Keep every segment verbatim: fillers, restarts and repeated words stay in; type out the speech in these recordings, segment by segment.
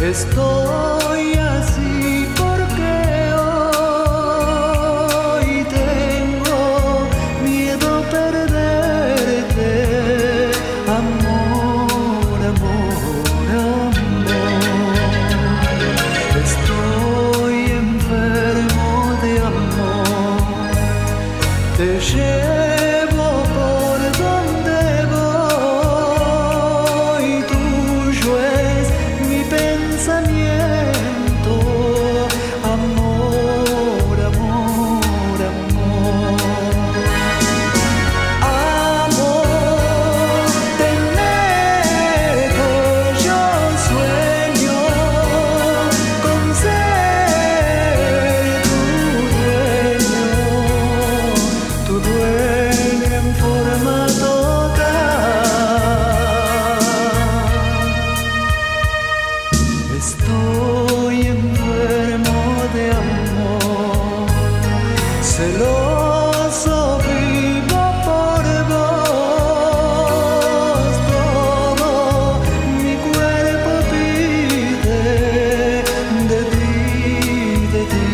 Estoy así porque hoy tengo miedo a perderte. Amor, amor, amor. Estoy enfermo de amor. Te llevo por donde voy. Tuyo es mi pensamiento. Amor, amor, amor. Amor, tenerte yo sueño con ser tu dueño, tu dueño en forma total. Estoy enfermo de amor, celoso vivo por vos. Todo mi cuerpo pide de ti, de ti,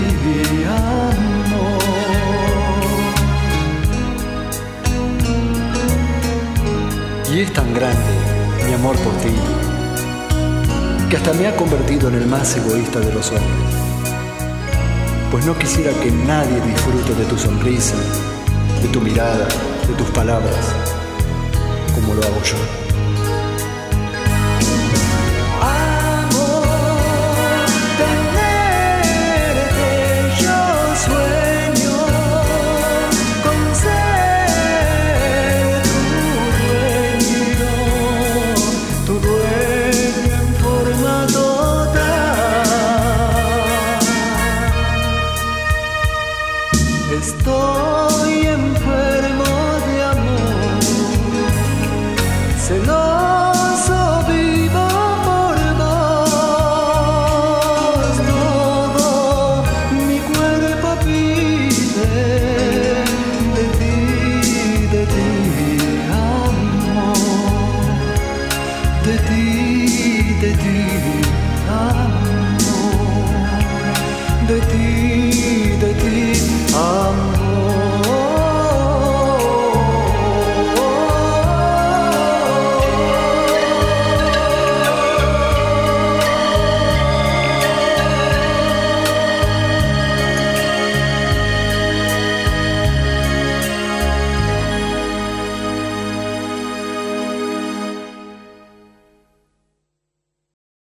amor. Y es tan grande mi amor por ti, que hasta me ha convertido en el más egoísta de los hombres, pues no quisiera que nadie disfrute de tu sonrisa, de tu mirada, de tus palabras, como lo hago yo.